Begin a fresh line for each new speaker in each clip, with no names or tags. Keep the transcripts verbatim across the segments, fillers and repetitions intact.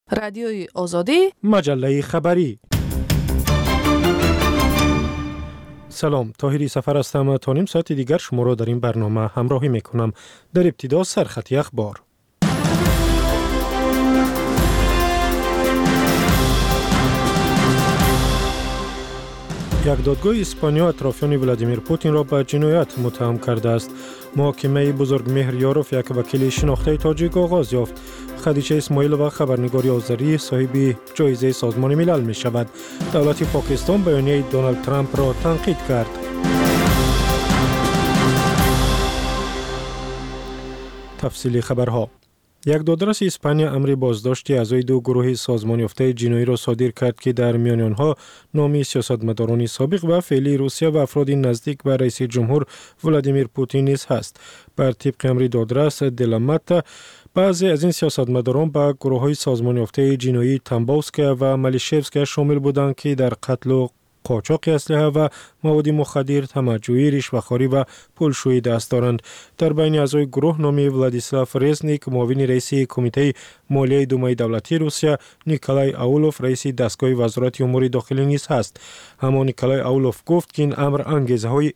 رادیوی آزادی،
مجله خبری. سلام، طاهری سفر هستم. تا نیم ساعت دیگر شما را در این برنامه همراهی میکنم. در ابتدا سرخط اخبار. یک دادگاه اسپانیا اطرافیان ولادیمیر پوتین را به جنایت متهم کرده است. محاکمه بزرگمهر یاروف یک وکیل شناخته تاجیک آغاز یافت. خدیجه اسماعیل و خبرنگاری آذری صاحب جایزه سازمان ملل می شود. دولت پاکستان بیانیه دونالد ترامپ را تنقید کرد. تفصیلی خبرها. یک دادرس اسپانیا امر بازداشت اعضای دو گروه سازمان یافته جنایی را صادر کرد که در میان آنها نام سیاستمداران سابق و فعلی روسیه و افراد نزدیک به رئیس جمهور ولادیمیر پوتین نیز هست. بر طبق امر دادرس دلامت، بعضی از این سیاستمداران به گروه‌های سازمان یافته جنایی تامبوسک و مالیشفسک شامل بودند که در قتل و قاچاق اسلحه و مواد مخدر، تمجوی، رشوه‌خواری و پولشویی دست دارند. در بین اعضای گروه نامی ولادیسلاو رزنیک، معاون رئیس کمیته مالیه دومای دولتی روسیه، نیکولای اولوف رئیس دستگاه وزارت امور داخلی نیز هست. اما نیکولای اولوف گفت که این امر انگیزه‌های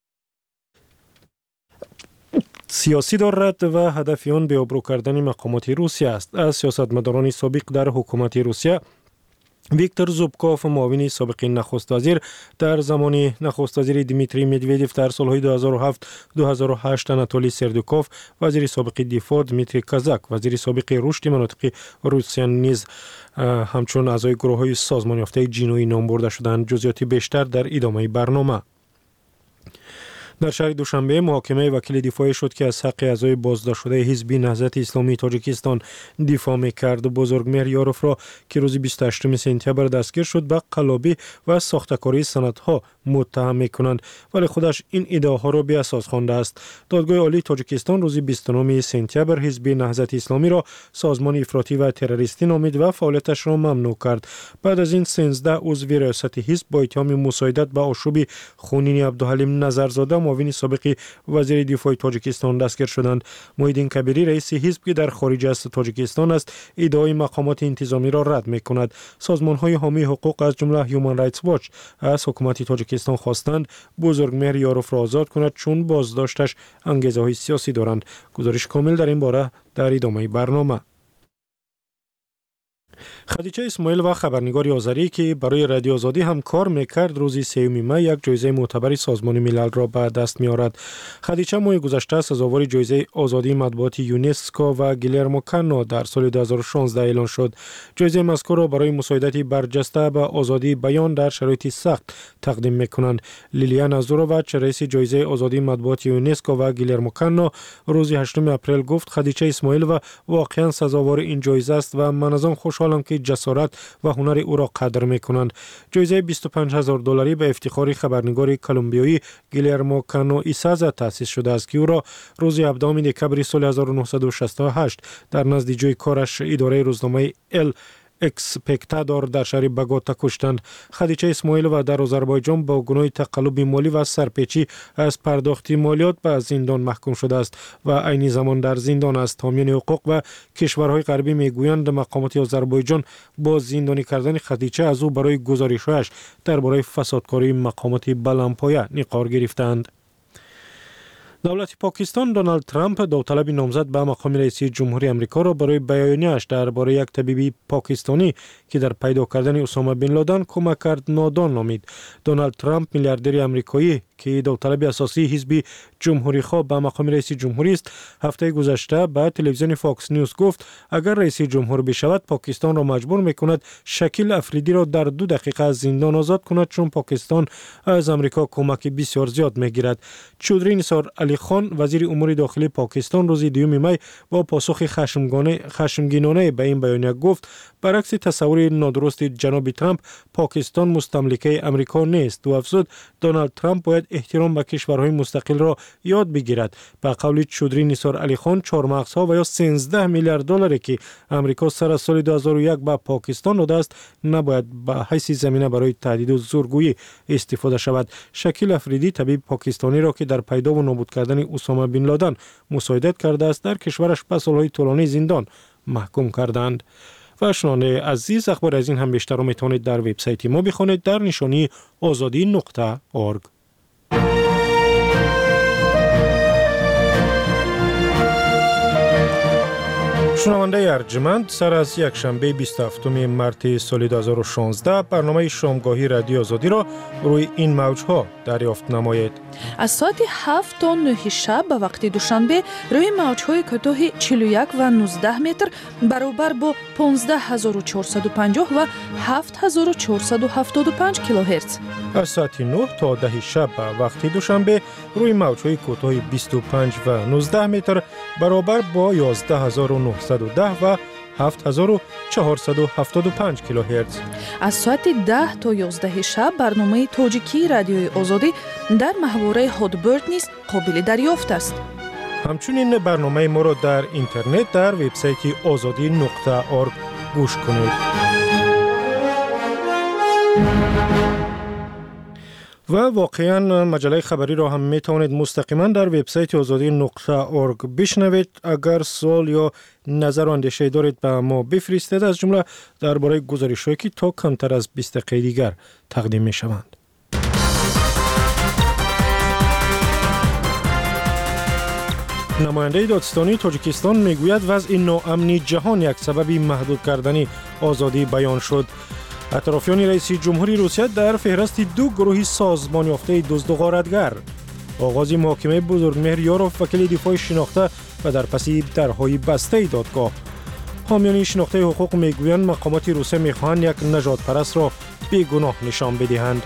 سیاسی دارد و هدف آن به آبرو کردن مقامات روسیه است. از سیاستمداران سابق در حکومت روسیه، ویکتور زوبکوف معاون سابق نخست وزیر در زمان نخست وزیر دیمیتری مدودیف در سالهای دو هزار و هفت دو هزار و هشت، آناتولی سردوکوف وزیر سابق دفاع، دیمیتری کازاک وزیر سابق رشد مناطق روسیه نیز همچون اعضای گروه‌های سازمان یافته جنایی نام برده شدند. جزئیات بیشتر در ادامه برنامه. در شهر دوشنبه محاکمه وکیل دفاعی شد که از حق اعضای بازداشت شده حزب نهضت اسلامی تاجیکستان دفاع می‌کرد. بزرگمهر یاروف را که روز بیست و هشتم سپتامبر دستگیر شد به قلابی و ساختکاری سندها متهم می‌کنند، ولی خودش این ادعاها را بی اساس خوانده است. دادگاه عالی تاجیکستان روز بیست و نهم سپتامبر حزب نهضت اسلامی را سازمان افراطی و تروریستی نامید و فعالیتش را ممنوع کرد. بعد از این سیزده عضو ریاست حزب با اتهام مساعدت به آشوب خونین عبدالحلیم نظرزاده معاون سابق وزیر دفاع تاجیکستان دستگیر شدند. محیدین کبیری رئیس حزب که در خارج از تاجیکستان است ادعای مقامات انتظامی را رد می‌کند. سازمان‌های حامی حقوق از جمله هیومن رایتس واچ از حکومت تاجیکستان خواستند بزرگمهر یاروف را آزاد کند چون بازداشتش انگیزه‌های سیاسی دارند. گزارش کامل در این باره در ادامه برنامه. خدیجه اسماعیل و خبرنگاری آذری که برای رادیو آزادی هم کار میکرد روز سوم می یک جایزه معتبر سازمان ملل را به دست میارد. خدیجه ماه گذشته سزاوار جایزه آزادی مطبوعات یونسکو و گیلرمو کانو در سال دو هزار و شانزده اعلان شد. جایزه مذکور را برای مساعدت برجسته به آزادی بیان در شرایط سخت تقدیم میکنند. لیلیانا زورووچ رئیس جایزه آزادی مطبوعات یونسکو و گیلرمو کانو روز هشتم اپریل گفت خدیجه اسماعیل و واقعا سزاوار این جایزه است و من از آن خوشحالم که جسارت و هنر او را قدر می‌کنند. جایزه بیست و پنج هزار دلاری به افتخار خبرنگار کلمبیایی گیلرمو کانو ایسازا تأسیس شده است که او را روز هفدهم دکمبر سال هزار و نهصد و شصت و هشت در نزد جای کارش اداره روزنامه ال اکسپکتادور در شهر بگوتا کشتند. خدیجه اسماعیل و در آذربایجان با گناه تقلب مالی و سرپیچی از پرداخت مالیات به زندان محکوم شده است و عین زمان در زندان است. حامیان حقوق و کشورهای غربی میگویند مقامات آذربایجان با زندانی کردن خدیجه از او برای گزارش‌هایش درباره فسادکاری مقامات بلندپایه نقار گرفتند. دولت پاکستان دونالد ترامپ داوطلب نامزد به مقام رئیس جمهوری آمریکا را برای بیانیه‌اش درباره یک طبیب پاکستانی که در پیدا کردن اسامه بن لادن کمک کرد نادان نامید. دونالد ترامپ میلیاردر آمریکایی که داوطلب اساسی حزب جمهوری خواه به مقام رئیس جمهوری است، هفته گذشته به تلویزیون فاکس نیوز گفت اگر رئیس جمهور بشود پاکستان را مجبور میکند شکیل افریدی را در دو دقیقه از زندان آزاد کند چون پاکستان از آمریکا کمک بسیار زیاد میگیرد. چودری نثار علی خان وزیر امور داخلی پاکستان روز دوم می با پاسخ خشمگانه خشمگینانه به این بیانیه گفت برعکس تصور نادرست جناب ترامپ پاکستان مستملکه آمریکا نیست و افزود دونالد ترامپ باید احترام به کشورهای مستقل را یاد بگیرد. به قول چودری نثار علی خان چهارمغزها و یا سیزده میلیارد دلاری که آمریکا سر از سال دو هزار و یک به پاکستان داده است نباید به حیث زمینه برای تهدید و زورگویی استفاده شود. شکیل افریدی طبیب پاکستانی را که در پیدا و نابود کردن اسامه بن لادن مساعدت کرده است در کشورش به سالهای طولانی زندان محکوم کردند. و شنونده عزیز، اخبار از این هم بیشتر رو میتونید در وبسایت ما بخونید در نشانی آزادی نقطه اورگ. شنونده ارجمند، سر از یک شنبه بیست و هفتم مارس سال دو هزار و شانزده برنامه شامگاهی رادیو آزادی را روی این موج‌ها دریافت نمایید.
از ساعت هفت تا نه شب به وقت دوشنبه روی موج‌های کوتاه چهل و یک و نوزده متر برابر با پانزده هزار و چهارصد و پنجاه و هفت هزار و چهارصد و هفتاد و پنج کیلوهرتز.
از ساعت نه تا ده شب به وقت دوشنبه روی موج‌های کوتاه بیست و پنج و نوزده متر برابر با یازده هزار و نهصد و ده و هفت هزار و چهارصد و هفتاد و پنج کیلوهرتز.
از ساعت ده تا یازده شب برنامه تاجیکی رادیوی آزادی در محوره هادبرد نیز قابل دریافت است.
همچنین برنامه ما را در اینترنت در وبسایت آزادی نقطه اورگ گوش کنید. و واقعا مجله خبری را هم می توانید مستقیما در وبسایت آزادی نقطه اورگ بشنوید. اگر سوال یا نظر و اندیشه دارید به ما بفرستید، از جمله درباره گزارش‌هایی که تا کمتر از بیست دقیقه دیگر تقدیم می شوند. نماینده دادستانی تاجیکستان میگوید وضع ناامنی جهان یک سبب محدود کردن آزادی بیان شد. اطرافیان رئیس جمهوری روسیه در فهرست دو گروه سازمان یافته دزد و غارتگر. آغاز محاکمه بزرگمهر یاروف، وکیل دفاع شناخته و در پس درهای بسته دادگاه. حامیان شناخته حقوق میگویند مقامات روسیه میخواهند یک نژاد پرست را بیگناه نشان بدهند.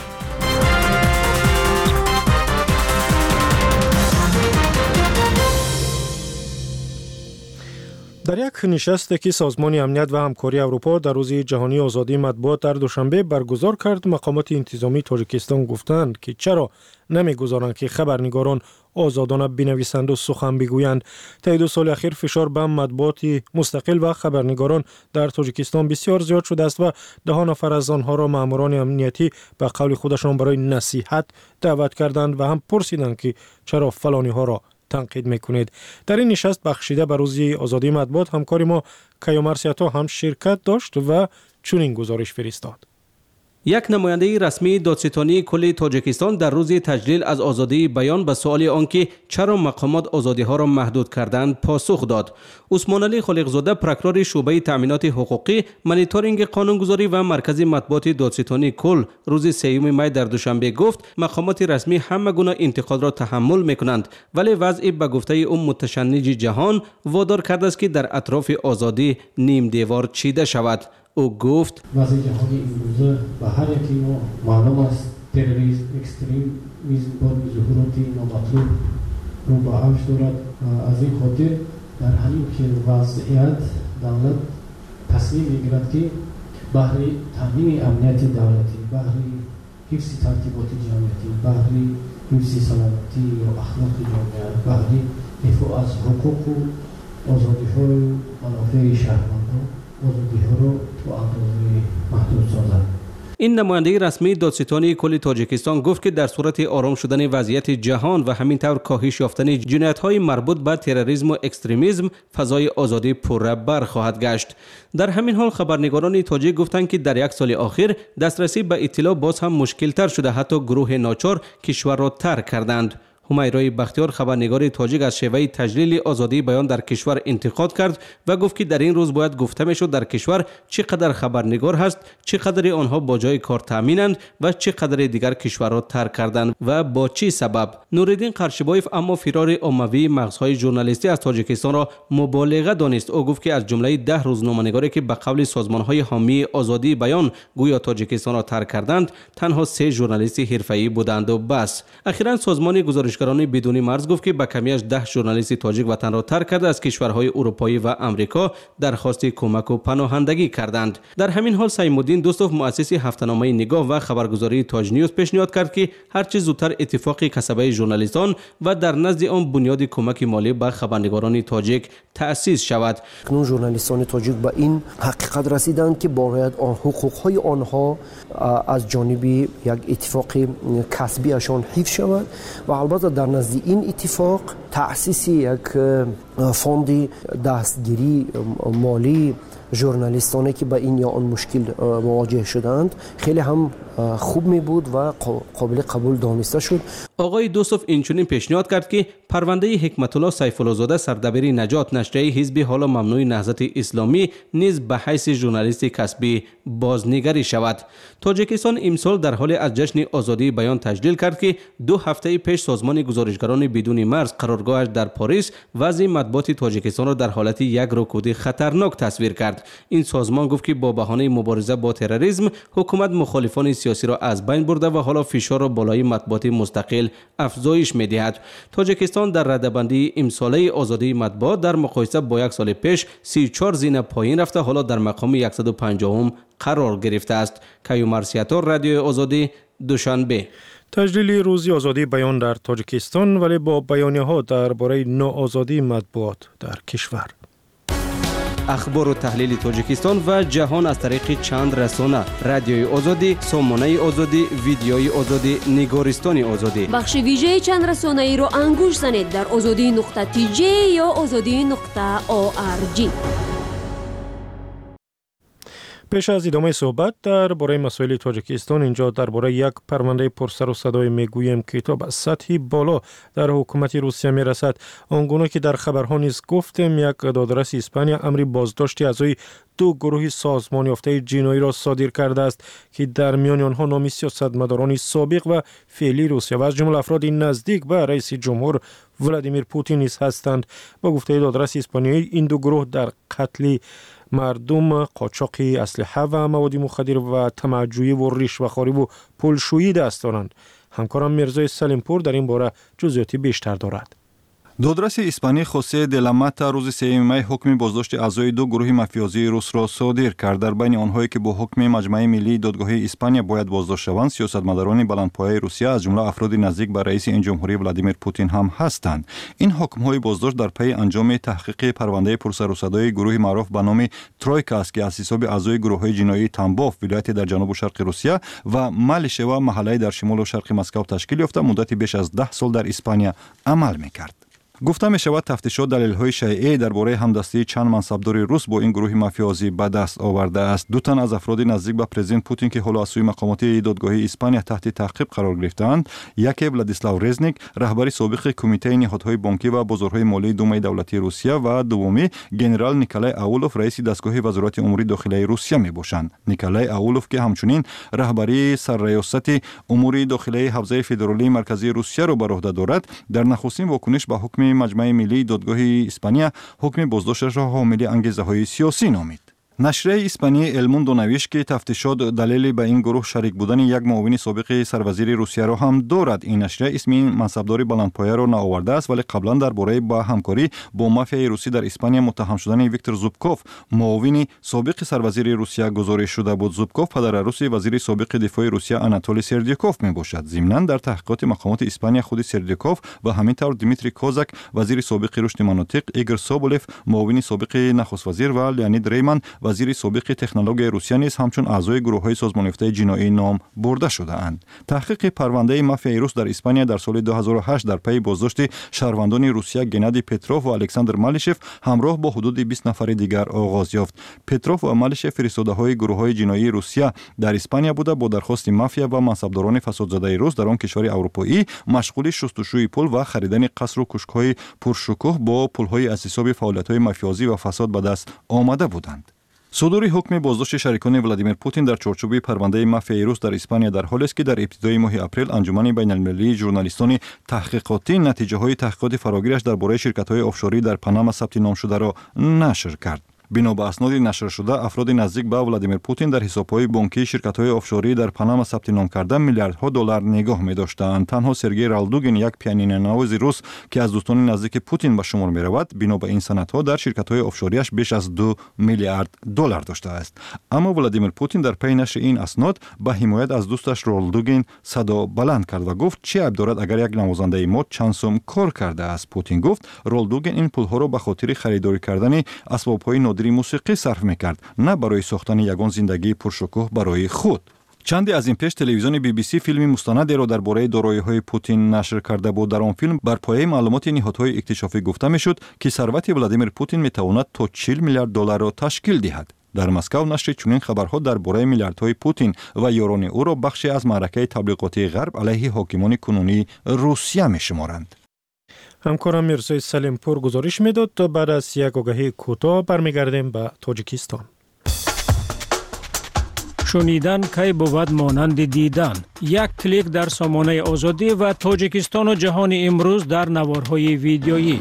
در یک نشستی که سازمان امنیت و همکاری اروپا در روز جهانی آزادی مطبوعات در دوشنبه برگزار کرد، مقامات انتظامی تاجیکستان گفتند که چرا نمیگذارند که خبرنگاران آزادانه بنویسند و سخن بگویند. طی دو سال اخیر فشار به مطبوعات مستقل و خبرنگاران در تاجیکستان بسیار زیاد شده است و ده نفر از آنها را ماموران امنیتی به قول خودشان برای نصیحت دعوت کردند و هم پرسیدند که چرا فلانی ها را تنقید میکنید. در این نشست بخشیده به روز آزادی مطبوعات همکار ما کیومرسیاتا هم شرکت داشت و چنین گزارش فرستاد.
یک نماینده رسمی دادستانی کل تاجیکستان در روز تجلیل از آزادی بیان به سوال آنکه چرا مقامات آزادی ها را محدود کردند پاسخ داد. عثمان علی خالقزاده، پروکرور شعبه تامینات حقوقی، مانیتورینگ قانونگذاری و مرکز مطبوعات دادستانی کل روز سوم می در دوشنبه گفت مقامات رسمی همه گونه انتقاد را تحمل میکنند، ولی وضع به گفته او متشنج جهان وادار کرده است که در اطراف آزادی نیم دیوار چیده شود. او گفت
وضع جهانی امروزه به هر یکی ما معلوم است تروریسم، اکستریمیسم با ظهوراتی نامطلوب رو به اوج دارد. از این خاطر در همین که وضعیت دولت تصمیم میگیرد که بهره تامین امنیت دولتی، بهره حفظ ترتیبات جمعیتی، بهره حفظ سلامتی و اخلاق جامعه، بهره دفاع از حقوق و آزادی‌های و منافع شهروندان
این نماینده رسمی دادستانی کل تاجیکستان گفت که در صورت آرام شدن وضعیت جهان و همینطور کاهش یافتن جنایت‌های مربوط به تروریسم و اکستریمیسم، فضای آزادی پرربر خواهد گشت. در همین حال خبرنگاران تاجیک گفتند که در یک سال اخیر دسترسی به اطلاع باز هم مشکل تر شده، حتی گروه ناچار کشور را ترک کردند. همیرای بختیار، خبرنگار تاجیک، از شیوه تجلیل آزادی بیان در کشور انتقاد کرد و گفت که در این روز باید گفته میشد در کشور چقدر خبرنگار هست، چقدر آنها با جای کار تامینند و چقدر دیگر کشور را ترک کردند و با چه سبب. نورالدین قرشبایف اما فرار عمومی مغزهای ژورنالیستی از تاجیکستان را مبالغه دانست. او گفت که از جمله ده روزنامه‌نگاری که به قول سازمان‌های حامی آزادی بیان گویا تاجیکستان را ترک کردند، تنها سه ژورنالیست حرفه‌ای بودند و بس. اخیراً سازمان گزارش گزارشگران بدون مرز گفت که به کمی از ده ژورنالیست تاجیک وطن را ترک کرده از کشورهای اروپایی و امریکا درخواست کمک و پناهندگی کردند. در همین حال سعیم الدین دوستوف، مؤسس هفته‌نامه نگاه و خبرگزاری تاج نیوز، پیشنهاد کرد که هرچه زودتر اتفاق کسبه ژورنالیستان و در نزد آن بنیاد کمک مالی به خبرنگاران تاجیک تأسیس شود.
کنون ژورنالیستان تاجیک به این حقیقت رسیدند که باید آن حقوق‌های آنها از جانب یک اتفاق کسبیشان حفظ شود و البته در نزد این اتفاق تأسیس یک فوند دستگیری مالی ژورنالیستانی که با این یا آن مشکل مواجه شدند خیلی هم خوب می بود و قابل قبول دانسته شد.
آقای دوستوف اینچنین پیشنهاد کرد که پرونده حکمت الله سیف الله زاده سردبیر نجات نشریه حزب حالا ممنوع نهضت اسلامی نیز به حیث ژورنالیست کسبی بازنگری شود. تاجیکستان امسال در حال از جشن آزادی بیان تجلیل کرد که دو هفته پیش سازمان گزارشگران بدون مرز قرارگاهش در پاریس وضع مطبوعات تاجیکستان را در حالت یک رکود خطرناک تصویر کرد. این سازمان گفت که با بهانه مبارزه با تروریسم حکومت مخالفان سیاسی را از بین برده و حالا فشار را بالای مطبوعات مستقل افزایش می‌دهد. تاجیکستان در رده‌بندی امساله آزادی مطبوعات در مقایسه با یک سال پیش سی و چهار زینه پایین رفته، حالا در مقام صد و پنجاه قرار گرفته است. کیومرث سیاتور، رادیو آزادی، دوشنبه.
تجلیل روز آزادی بیان در تاجیکستان ولی با بیانیه‌ها درباره ناآزادی مطبوعات در کشور.
اخبار و تحلیل تاجیکستان و جهان از طریق چند رسانه: رادیوی آزادی، سامانه آزادی، ویدیوی آزادی، نگارستان آزادی.
بخش ویژه چند رسانه ای را انگوش زنید در آزادی نقطه تی جی یا آزادی نقطه او آر جی.
پیش از ادامه صحبت درباره مسائل تاجیکستان، اینجا درباره یک پرونده پرسر و صدای میگوییم که تا به سطحی بالا در حکومت روسیه میرسد. آنگونه که در خبرها نیز گفتیم، یک دادرس اسپانیا امری بازداشت اعضای دو گروه سازمان یافته جنایی را صادر کرده است که در میان آنها نام سیاستمداران سابق و فعلی روسیه و از جمله افراد نزدیک به رئیس جمهور ولادیمیر پوتین نیز هستند. با گفته دادرس اسپانیایی، این دو گروه در قتل مردم، قاچاق اسلحه و مواد مخدر و طمع‌جویی و رشوه‌خواری و پولشویی دست دارند. همکارم میرزای سلیمپور در این باره جزئیات بیشتر دارد.
دادرس اسپانی خوسه دلاماتا روز سوم می حکم بازداشت اعضای دو گروه مافیازی روس را صادر کرد. در بین آنهایی که با حکم مجمع ملی دادگاه اسپانیا باید بازداشت شوند، سیاستمداران بلندپایه روسیه از جمله افراد نزدیک به رئیس این جمهوری ولادیمیر پوتین هم هستند. این حکم‌های بازداشت در پی انجام تحقیق پرونده پرسر و صدای گروه معروف به نام ترویکا است که از حساب اعضای گروه‌های جنایی تنباف ولایت در جنوب و شرق روسیه و مالشه و محله در شمال و شرق مسکو تشکیل یافته مدت بیش از ده سال در اسپانیا عمل می‌کرد. گفته می شود تفتیشات دلیل‌های شایع درباره همدستی چند منصبدار روس با این گروه مافیازی به دست آورده است. دو تن از افراد نزدیک به پرزیدنت پوتین که حالا از سوی مقامات دادگاه اسپانیا تحت تعقیب قرار گرفتند، یکی ولادیسلاو رزنیک، رهبر سابق کمیته نهادهای بانکی و بازارهای مالی دومای دولتی روسیه، و دومی گنرال نیکولای اولوف، رئیس دستگاه وزارت امور داخلی روسیه می باشند. نیکولای اولوف که همچنین رهبری سرریاست امور داخلی حوزه فدرالی مرکزی روسیه را بر عهده دارد، در نخستین واکنش به حکم مجمع ملی دادگاه اسپانیا حکم بازداشتش را حامل انگیزه‌های سیاسی نامید. نشریه اسپانی الموندو نوشت که تفتیشات دلیل به این گروه شریک بودن یک معاون سابق سروزیر روسیه را هم دارد. این نشریه اسم این منصبدار بلندپایه را نآورده است، ولی قبلا درباره با همکاری با مافیای روسی در اسپانیا متهم شدن ویکتور زوبکوف، معاون سابق سروزیر روسیه گزارش شده بود. زوبکوف پدر روسی وزیر سابق دفاع روسیه آناتولی سردیوکوف میباشد. ضمناً در تحقیقات مقامات اسپانیا خود سردیوکوف و همینطور دیمیتری کوزاک وزیر سابق رشد مناطق، ایگور سوبولف معاون سابق نخست وزیر و لیونید ریمن وزیر سابق تکنولوژی روسیه نیز همچون اعضای گروه‌های سازمان یافته جنایی نام برده شده‌اند. تحقیق پرونده مافیای روس در اسپانیا در سال دو هزار و هشت در پی بازداشت شهروندان روسیه گنادی پتروف و الکساندر مالیشف همراه با حدود بیست نفر دیگر آغاز یافت. پتروف و مالیشف فرستاده‌های گروه‌های جنایی روسیه در اسپانیا بوده با درخواست مافیا و منصبداران فسادزده روس در آن کشور اروپایی مشغول شستشوی پول و خریدن قصر و کوشک‌های پرشکوه با پول‌های از حساب فعالیت‌های مافیازی و فساد به دست آمده بودند. صدور حکم بازداشت شریکان ولادیمیر پوتین در چارچوب پرونده مافیای روس در اسپانیا در حالی است که در ابتدای ماه اپریل انجمن بین‌المللی ژورنالیستان تحقیقاتی نتیجه‌های تحقیقات فراگیرش درباره شرکت‌های آفشوری در پاناما ثبت نام شده را نشر کرد. بنا به اسناد نشر شده، افراد نزدیک به ولادیمیر پوتین در حساب‌های بانکی شرکت‌های آفشوری در پاناما ثبت نام کرده میلیاردها دلار نگاه می‌داشتند. تنها سرگئی رالدوگین، یک پیانین‌نواز روس که از دوستان نزدیک پوتین به شمار می‌رود، بنا به این سندها در شرکت‌های آفشوریش بیش از دو میلیارد دلار داشته است. اما ولادیمیر پوتین در پی نشر این اسناد به حمایت از دوستش رالدوگین صدا بلند کرد و گفت چه عیب دارد اگر یک نوازنده مد چند سوم کار کرده است. پوتین گفت رالدوگین این پول‌ها را به خاطر خریداری کردن اسباب‌های نادری موسیقی صرف می‌کرد، نه برای ساختن یگان زندگی پرشکوه برای خود. چندی از این پیش تلویزیون بی بی سی فیلمی مستندی را درباره دارایی‌های پوتین نشر کرده بود. در آن فیلم بر پایه معلومات نهادهای اکتشافی گفته میشد که ثروت ولادیمیر پوتین میتواند تا چهل میلیارد دلار را تشکیل دهد. در مسکو نشر چنین خبرها درباره میلیاردهای پوتین و یاران او را بخشی از معرکه تبلیغاتی غرب علیه حاکمان کنونی روسیه میشمارند.
همکارم میرزای سلیمپور گزارش میداد. تا بعد از یک آگهی کوتاه برمیگردیم به تاجیکستان.
شنیدن کی بود مانند دیدن. یک کلیک در سامانه آزادی و تاجیکستان و جهان امروز در نوارهای ویدیویی.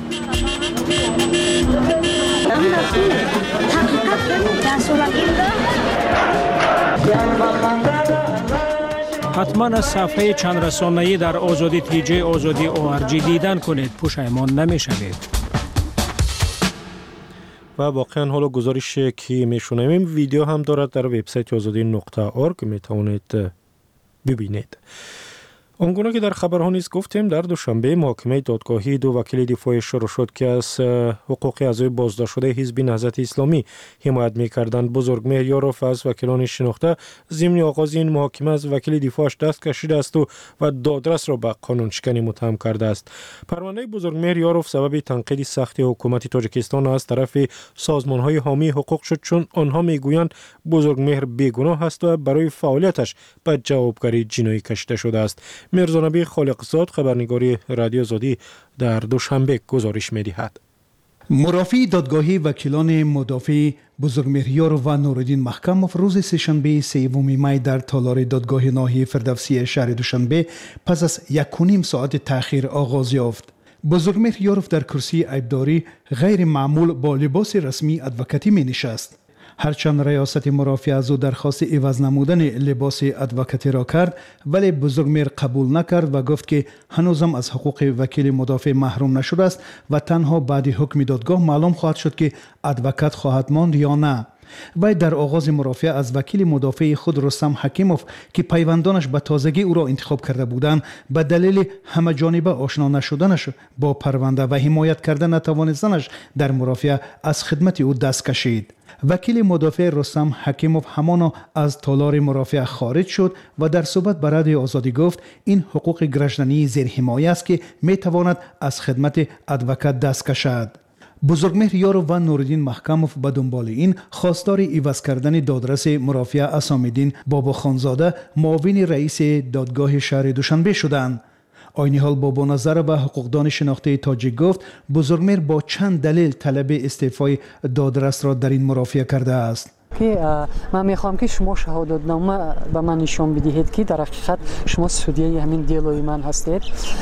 حتما از صفحه چند رسانه‌ای در آزادی تی جی آزادی او آر جی دیدن کنید. پشیمان نمی‌شوید.
و واقعا حالا گزارش که میشنویم ویدیو هم دارد در وبسایت آزادی نقطه اورگ میتوانید ببینید. آنگونه که در خبرها نیز گفتیم در دوشنبه محاکمه دادگاهی دو وکیل دفاع شروع شد که از حقوق اعضای بازداشت شده حزب نهضت اسلامی حمایت می‌کردند. بزرگمهر یاروف از وکیلان شناخته ضمن آغاز این محاکمه از وکیل دفاعش دست کشیده است و و دادرس را به قانون شکنی متهم کرده است. پرونده بزرگمهر یاروف سبب تنقید سخت حکومت تاجیکستان از طرف سازمان‌های حامی حقوق شد، چون آنها میگویند بزرگمهر بیگناه است و برای فعالیتش به جوابگری جنایی کشیده شده است. میرزانبی خالقزاد خبرنگاری رادیو آزادی در دوشنبه گزارش می‌دهد.
مرافعی دادگاهی وکیلان مدافع بزرگمهر یاروف و نورالدین محکموف روز سه‌شنبه سوم می در تالار دادگاه ناحیه فردوسی شهر دوشنبه پس از یک و نیم ساعت تأخیر آغاز یافت. بزرگمهر یاروف در کرسی عیبداری غیر معمول با لباس رسمی ادوکاتی می نشست. هرچند ریاست مرافع از او درخواست عوض نمودن لباس ادوکاتی را کرد، ولی بزرگمهر قبول نکرد و گفت که هنوزم از حقوق وکیل مدافع محروم نشده است و تنها بعد حکم دادگاه معلوم خواهد شد که ادوکات خواهد ماند یا نه. وی در آغاز مرافعه از وکیل مدافع خود رستم حکیموف که پیوندانش به تازگی او را انتخاب کرده بودند به دلیل همه جانبه آشنا نشدنش با پرونده و حمایت کردن نتوانستنش در مرافعه از خدمت او دست کشید. وکیل مدافع رستم حکیموف همانا از تالار مرافعه خارج شد و در صحبت به رادیو آزادی گفت این حقوق گردشدنی زیر حمایت است که می تواند از خدمت ادوکات دست کشد. بزرگمهر یاروف و نورالدین محکموف به دنبال این خواستار عوض کردن دادرس مرافعه اسام‌الدین بابا خانزاده معاون رئیس دادگاه شهر دوشنبه شدند. عین حال بابا نظر به حقوقدان شناخته تاجیک گفت بزرگمهر با چند دلیل طلب استعفای دادرس را در این مرافعه کرده است.
که من میخوام که شما شهادتنامه به من نشان بدهید که در حقیقت شما سودیه همین دیلوی من هستید،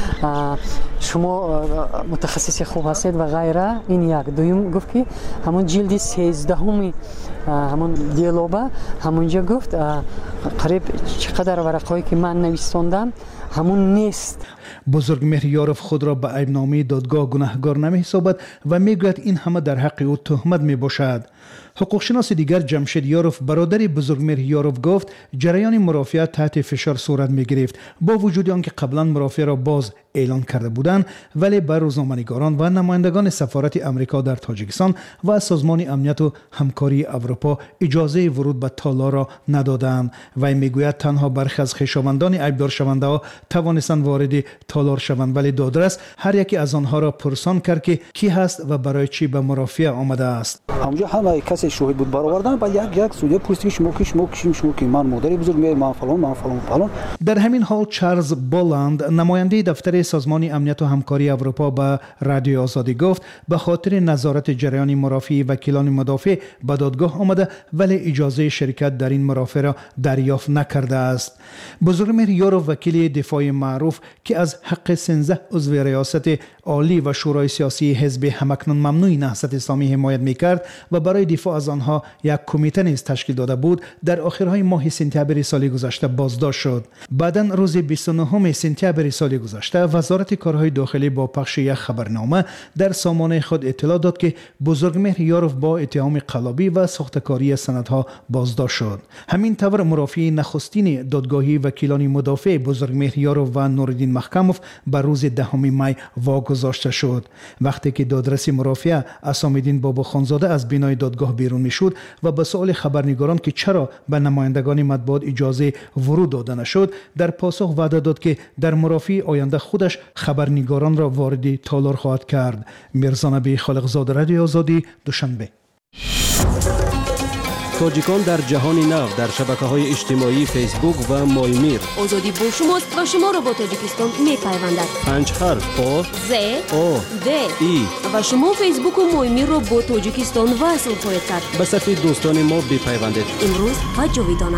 شما متخصص خوب هستید و غیره. این یک. دوم گفت که همون جلد سیزدهم همون دیلوبه همونجا گفت قریب چقدر ورقهایی که من نویساندم همون نیست.
بزرگمهر یاروف خود را به عیبنامه دادگاه گناهکار نمی‌حسابد و میگوید این همه در حق او تهمت میباشد. حقوقشناس دیگر جمشید یاروف برادر بزرگمهر یاروف گفت جریان مرافعه تحت فشار صورت می‌گرفت. با وجود آنکه قبلا مرافعه را باز اعلان کرده بودند، ولی بر روزنامه‌نگاران و نمایندگان سفارت امریکا در تاجیکستان و سازمان امنیت و همکاری اروپا اجازه ورود به تالار را ندادند. و میگوید تنها برخی از خویشاوندان عیبدار شونده ها توانستند وارد تالار شوند، ولی دادرس هر یکی از آنها را پرسان کرد که کی هست و برای چی به مرافعه آمده است.
همونجا همه کسی شاهد بود برآوردن با یک یک سوده پرسید شما کی شما کی شما کی من مادر بزرگمهر من فلان من فلان فلان.
در همین حال چارلز بولند نماینده دفتر سازمان امنیت و همکاری اروپا به رادیو آزادی گفت به خاطر نظارت جریان مرافعی وکیلان مدافع به دادگاه آمده ولی اجازه شرکت در این مرافعه را دریافت نکرده است. بزرگمهر یاروف وکیل دفاع معروف که از حق سیزده عضو ریاست عالی و شورای سیاسی حزب همکنون ممنوع نهضت اسلامی حمایت میکرد و برای دفاع از آنها یک کمیته نیز تشکیل داده بود، در آخرهای ماه سپتامبر سال گذشته بازداشت شد. بعداً روز بیست و نهم سپتامبر سال گذشته وزارت کارهای داخلی با پخش یک خبرنامه در سامانه خود اطلاع داد که بزرگمهر یاروف با اتهام قلابی و ساختکاری سندها بازداشت شد. همین طور مرافع نخستین دادگاهی وکیلان مدافع بزرگمهر یاروف و نورالدین محکموف بر روز دهم می واگذار گذاشته شد. وقتی که دادرسی مرافعه اسام‌الدین باباخانزاده از بینای دادگاه بیرون میشد و به سؤال خبرنگاران که چرا به نمایندگان مطبوعات اجازه ورود داده نشد، در پاسخ وعده داد که در مرافعه آینده خودش خبرنگاران را وارد تالار خواهد کرد. میرزا نبی خالقزاد، رادیو آزادی، دوشنبه.
تاجیکان در جهان نو در شبکه‌های اجتماعی فیسبوک و مایمیر.
آزادی با شماست و شما را با تاجیکستان می‌پیوندد.
پنج حرف آ
ز
آ
د
ای
و شما فیسبوک و مایمیر را با تاجیکستان وصل خواهید کرد.
به صفحه دوستان ما بپیوندید.
امروز و جاویدانه.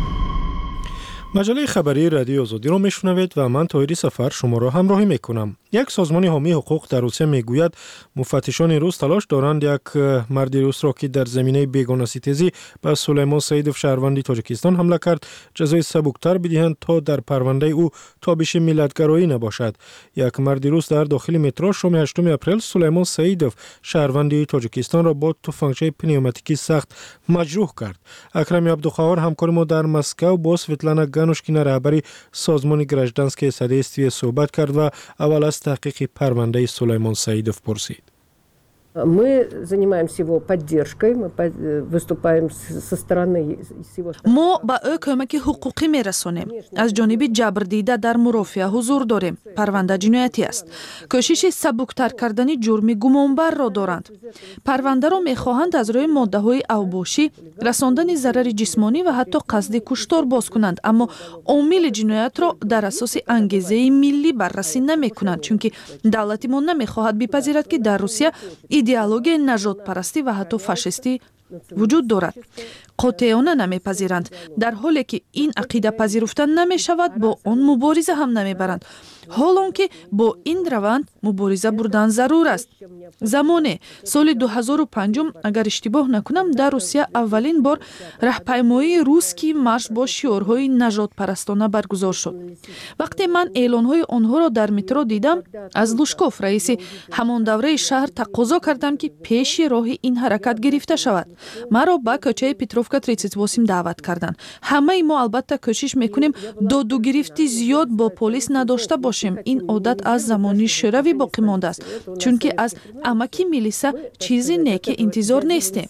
مجله خبری رادیو آزادی را میشنوید و من طاهری سفر شما را همراهی میکنم. یک سازمان حامی حقوق در روسیه میگوید مفتشان روس تلاش دارند یک مرد روس را که در زمینه بیگانه‌ستیزی به سلیمان سیدوف شهروند تاجیکستان حمله کرد جزای سبکتر بدهند تا در پرونده او تابش ملت‌گرایی نباشد. یک مرد روس در داخل مترو شام هشتم اپریل سلیمان سیدوف شهروند تاجیکستان را با تفنگچه پنیوماتیکی سخت مجروح کرد. اکرم عبدالقهار همکار ما در مسکو با سویتلانا گانوشکینا رهبری سازمان گراژدانسکی سادیستوی صحبت کرد و اول از تحقیق پرونده سلیمان سیدوف پرسید.
Мы занимаемся его поддержкой, мы выступаем со стороны его.
ما با او کمک حقوقی میرسونیم. از جانب جبردیده در مرافعه حضور داریم. پرونده جنایتی است. کوشش سبکتر کردن جرم گمانبر را دارند. پرونده را میخواهند از روی ماده های اوباشی، رساندن ضرر جسمانی و حتی قصد کشتار باز کنند، اما عامل جنایت را در اساس انگیزه ملی بررسی نمیکنند، چون که دولت ما نمیخواهد بپذیرد که در روسیه ایدئولوژی نژاد پرستی و حتی فاشیستی وجود دارد. قاطعانه نمیپذیرند. در حالی که این عقیده پذیرفته نمی شود با آن مبارزه هم نمیبرند. حالان که با این روند مبارزه بردن ضرور است. زمان سال دو هزار و پنج اگر اشتباه نکنم در روسیه اولین بار راهپیمایی روسکی مارش با شعارهای نژاد پرستانه برگزار شد. وقتی من اعلانهای آنها را در مترو دیدم، از لوشکوف رئیس همان دوره شهر تقاضا کردم که پیش راه این حرکت گرفته شود. مرا به کوچه پتروفکا بیست و هشت دعوت کردند. همه ما البته کوشش میکنیم داد و گرفتی زیاد با پلیس نداشته باشیم. این عادت از زمانی شوروی باقی مانده است، چون که از امکی میلیسا چیزی نیک انتظار نیستیم.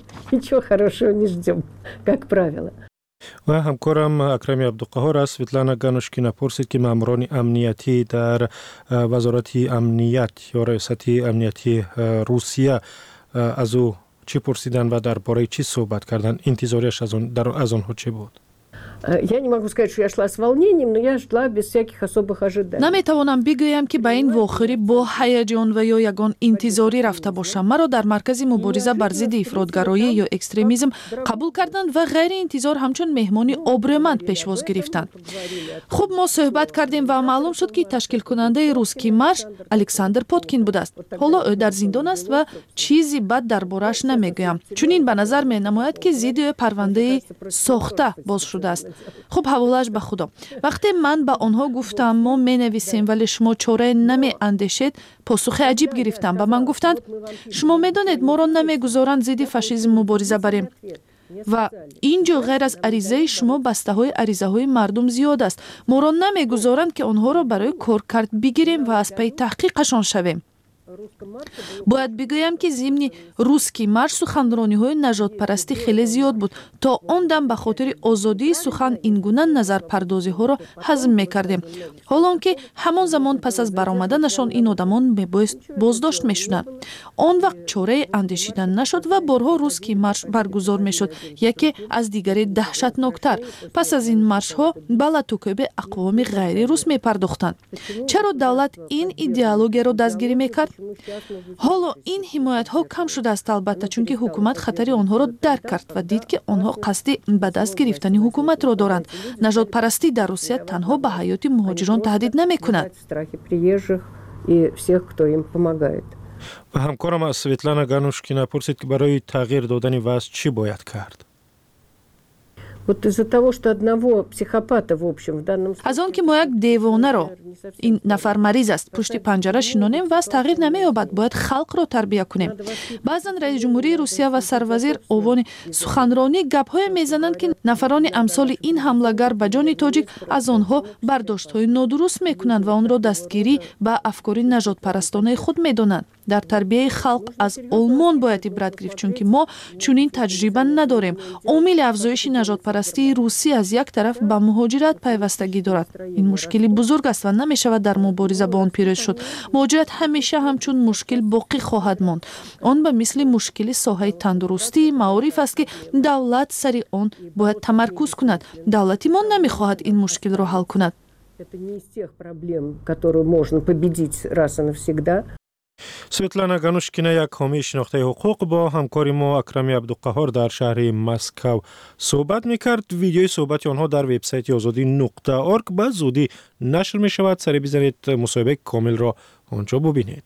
و همکارم اکرم عبدالقهار از سویتلانا گانوشکینا پرسید که ماموران امنیتی در وزارت امنیت یا ریاست امنیتی روسیه از او چی پرسیدن و درباره چی صحبت کردن؟ انتظارش از اون در از آنها چی بود؟
Я не могу сказать, что я шла с волнением, но я шла без всяких особых ожиданий.
نمیتوانم بگویم که به این واخری با هیجان و یا یگان انتظاری رفته باشم. مرا در مرکز مبارزه بر ضد افراطگرایی یا اکستریمیسم قبول کردند و غیر انتظار همچون مهمانی ابرومند پیشواز گرفتند. خوب ما صحبت کردیم و معلوم شد که تشکیل کننده روسکی مارش الکساندر پوتکین بوده است. حالا او در زندان است و چیزی بد دربارش نمیگویم، چون این به نظر می نماید که ضد پرونده ساخته باز شده است. خب حوالش به خدا. وقتی من به آنها گفتم ما می نویسیم ولی شما چاره نمی اندیشید، پاسخ عجیب گرفتم. به من گفتند شما می دانید ما را نمی گذارند ضد فاشیسم مبارزه بریم و اینجا غیر از عریضه شما بسته های عریضه های مردم زیاد است. ما را نمی گذارند که آنها را برای کار کرد بگیریم و از پی تحقیقشان شویم. باید بگویم که ضمن روسکی مارش سخنرانی های نژاد پرستی خیلی زیاد بود. تا آن دم به خاطر آزادی سخن این گونه نظر پردازی ها را هضم میکردیم، حالان که همان زمان پس از برآمدنشان این آدمان میبایست بازداشت میشدند. آن وقت چاره اندیشیدن نشد و بارها روسکی مارش برگزار میشد، یکی از دیگری دهشتناکتر. پس از این مارش ها به لطوکوب اقوام غیر روس میپرداختند. چرا دولت این ایدئولوژی را دستگیری میکرد؟ حالا این حمایت ها کم شده است، البته چون که حکومت خطر آنها را درک کرد و دید که آنها قصد به دست گرفتن حکومت را دارند. نژاد پرستی در روسیه تنها به حیات مهاجران تهدید نمی کند.
و همکارم از سویتلانا گانوشکینا پرسید که برای تغییر دادن وضع چی باید کرد؟
Вот из-за того, что одного психопата, в общем, в данном случае...
аз он ки мо як девонаро ин нафар мариз аст пушти панҷара шинонем ва аз тағйир намеёбад бояд халқро тарбия кунем. баъзан раис ҷумҳурии русия ва сарвазир овони суханронӣ гапҳое мезананд ки нафарони амсоли ин ҳамлагар ба ҷони тоҷик аз онҳо бардоштҳои нодуруст мекунанд ва онро дастгирӣ ба афкори нажодпарастонаи худ медонанд. дар тарбияи халқ аз олмон бояд ибрат гирифт, чунки мо чунин таҷриба надорем. омили афзоиши нажодпарастии русӣ аз як тараф ба муҳоҷират пайвастагӣ дорад. ин мушкили бузург аст ва намешавад дар мубориза бо он пирӯз шуд. муҳоҷират ҳамеша ҳамчун мушкил боқӣ хоҳад монд. он ба мисли мушкили соҳаи тандурустии маориф аст ки давлат сари он бояд тамаркуз кунад. давлати мо намехоҳад ин мушкилро ҳал кунад.
Это не из тех проблем, которые можно победить раз и навсегда.
سویتلانا گانوشکینا یک حامی شناخته حقوق با همکاری ما اکرمی عبدالقهار در شهر مسکو صحبت میکرد. ویدیوی صحبت آنها در وبسایت آزادی نقطه ارگ به زودی نشر می شود. سری بزنید مصاحبه کامل را آنجا ببینید.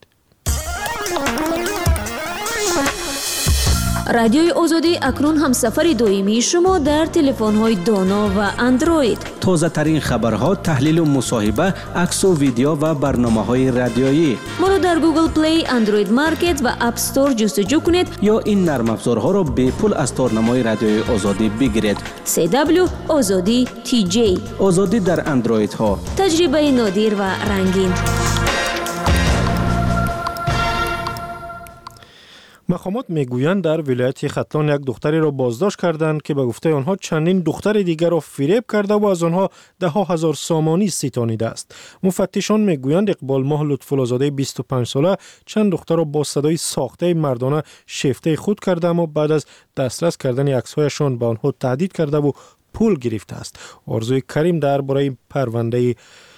رادیوی آزادی اکنون همسفر دائمی شما در تلفن‌های دانا و اندروید.
تازه ترین خبرها، تحلیل و مصاحبه، عکس و ویدیو و برنامه‌های رادیویی.
ما را در گوگل پلی، اندروید مارکت و اپ استور جستجو کنید
یا این نرم افزارها را به پول از تارنمای رادیوی آزادی بگیرید.
سی دبلیو آزادی تی جی.
آزادی در اندروید ها.
تجربه نادر و رنگین.
مقامات میگویند در ولایت ختلان یک دختری را بازداشت کردند که به گفته آنها چندین دختر دیگر را فریب کرده و از آنها ده ها هزار سامانی ستانیده است. مفتشان میگویند اقبال ماه لطف‌الله‌زاده بیست و پنج ساله چند دختر را با صدای ساخته مردانه شیفته خود کرده اما بعد از دسترس کردن عکس‌هایشان به آنها تهدید کرده و پول گرفته است. آرزوی کریم درباره پرونده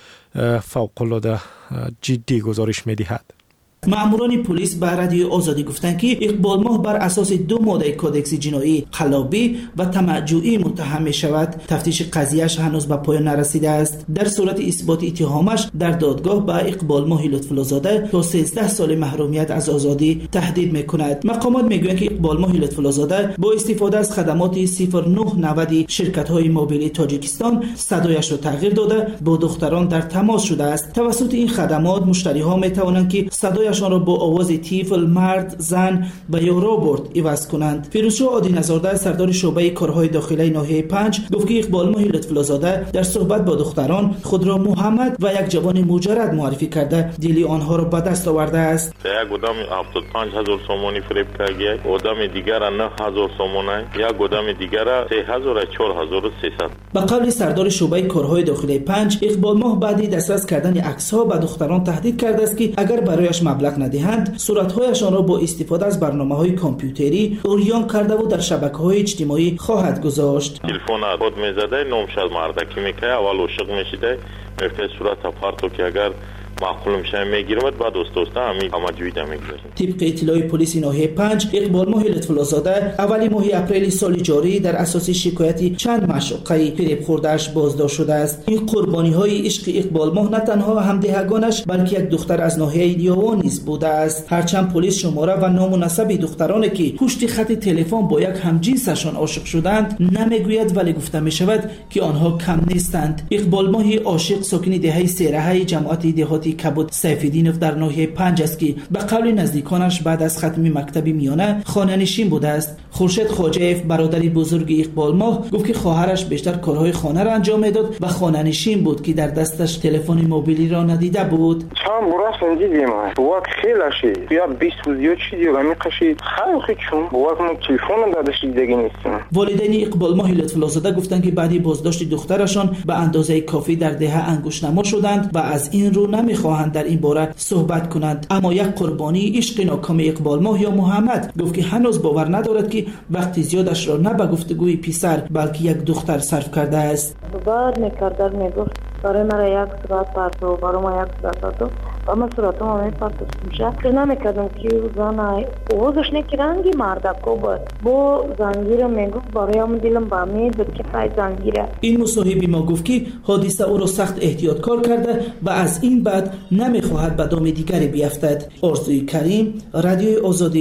فوق‌العاده جدی گزارش می‌دهد.
ماموران پلیس به رادیو آزادی گفتند که اقبال ماه بر اساس دو ماده کودکس جنایی خلابی و طمع‌جویی متهم می شود. تفتیش قضیهش هنوز به پایان نرسیده است. در صورت اثبات اتهامش در دادگاه به اقبال ماه لطف‌الله‌زاده تا سیزده سال محرومیت از آزادی تهدید می کند. مقامات می گویند که اقبال ماه لطف‌الله‌زاده با استفاده از خدمات صفر نه نود شرکت های موبیل تاجیکستان صدایش را تغییر داده با دختران در تماس شده است. توسط این خدمات مشتری ها می توانند که صدای شان را با آواز طفل، مرد، زن و یا رابرت عوض کنند. فیروزشاه عادی نزارده سردار شعبه کارهای داخلی ناحیه پنج گفت که اقبال ماه لطف‌الله‌زاده در صحبت با دختران خود را محمد و یک جوان مجرد معرفی کرده دل آنها را به دست آورده است.
یک آدم هفتاد و پنج هزار سومانی فریب کرده، آدم دیگر نه هزار سومانی، یک آدم دیگر سه هزار و چهار هزار و سیصد.
به قول سردار شعبه کارهای داخلی پنج اقبال ماه بعد دسترس کردن عکس‌ها به دختران تهدید کرده است که اگر برایش مبلغ ندهند صورت‌هایشان را با استفاده از برنامه‌های کامپیوتری اوریان کرده و در شبکه‌های اجتماعی خواهد گذاشت.
تلفن خود می‌زده نامشد مردکی می‌کنه اول عاشق می‌شده می‌فته صورت پارتو که اگر معقول میشه میگیرم بعد دوست دوستا همین امجویده میگذاریم.
طبق اطلاع پلیس ناحیه پنج اقبال ماه لطف‌الله‌زاده اولی ماه اپریل سال جاری در اساس شکایتی چند مشوقه فریب خورده‌اش بازداشت شده است. این قربانی‌های عشق اقبال ماه نه تنها همدهگانش بلکه یک دختر از ناحیه دیوان نیز بوده است. هرچند پلیس شماره و نام و نسب دخترانی که پشت خط تلفن با یک همجنسشان عاشق شدند نمیگوید ولی گفته میشود که آنها کم نیستند. اقبال ماه عاشق ساکن دهه سیره‌های جماعت دهاتی کبود سیف‌الدینوف در ناحیه پنج است که به قول نزدیکانش بعد از ختم مکتب میانه خانه‌نشین بوده است. خورشید خواجه‌اف برادر بزرگ اقبال ماه گفت که خواهرش بیشتر کارهای خانه را انجام میداد و خانه‌نشین بود که در دستش تلفن موبیلی را ندیده بود.
چند برای دیدیم وقت خیلی شد یا بیست روز چی دیگه می‌کشید خیلی چون وقت ما تلفن دادش دیگه نیستیم.
والدین اقبال ماه لطف‌الله‌زاده گفتند که بعد بازداشت دخترشان به اندازه کافی در دهه انگشت‌نما شدند و از این رو نمی‌خواهند در این باره صحبت کنند. اما یک قربانی عشق ناکام اقبال ماه یا محمد گفت که هنوز باور ندارد که وقتی زیادش را نه به گفتگوی پسر بلکه یک دختر صرف کرده است.
بعد می‌کرد میگفت برای مرا یک ساعت پرتو برای ما یک ساعت پرتو و من صورتم همه پرتو میشه که نمی‌کردم که زن اوزش نکی رنگی مردکو بود با زنگیر میگفت برایم دلم با امید بود که پای زنگیره.
این مصاحبه ما گفت که حادثه او را سخت احتیاطکار کرده و از این بعد نمیخواهد به دام دیگری بیفتد. آرزوی کریم، رادیوی آزادی،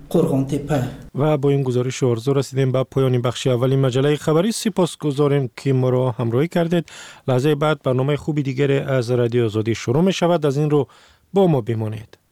قرغان تپه.
و با این گزارش آرزو رسیدیم به پایان بخش اولی مجله خبری. سپاسگزاریم که ما را همراهی کردید. لحظه بعد برنامه خوبی دیگر از رادیو آزادی شروع می شود. از این رو با ما بمانید.